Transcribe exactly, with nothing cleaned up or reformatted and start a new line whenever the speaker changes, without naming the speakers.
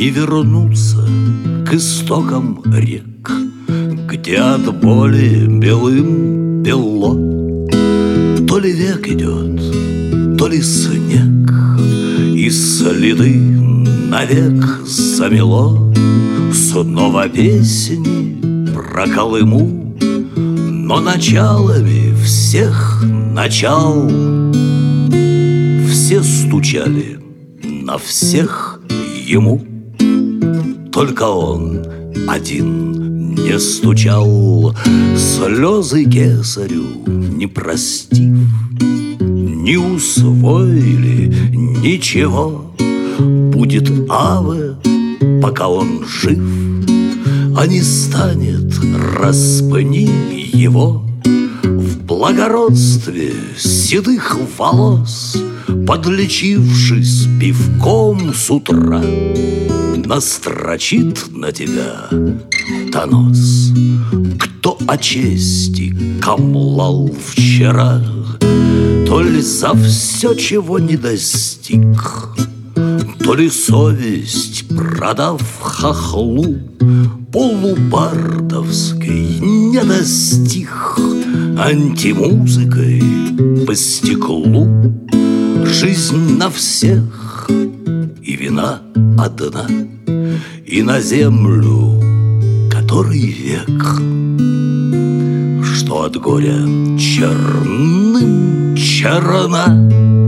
не вернуться к истокам рек, где от боли белым бело. То ли век идет, то ли снег, и следы навек замело. Снова песни про Колыму, но началами всех начал все стучали на всех ему. Только он один не стучал, слезы кесарю не простив. Не усвоили ничего, будет аве, пока он жив. А не станет, распни его в благородстве седых волос, подлечившись пивком с утра, настрочит на тебя донос. Кто о чести камлал вчера, то ли за все, чего не достиг, то ли совесть, продав хохлу, полубардовской не достиг. Антимузыкой по стеклу жизнь на всех, и вина одна, и на землю который век, что от горя черным черна.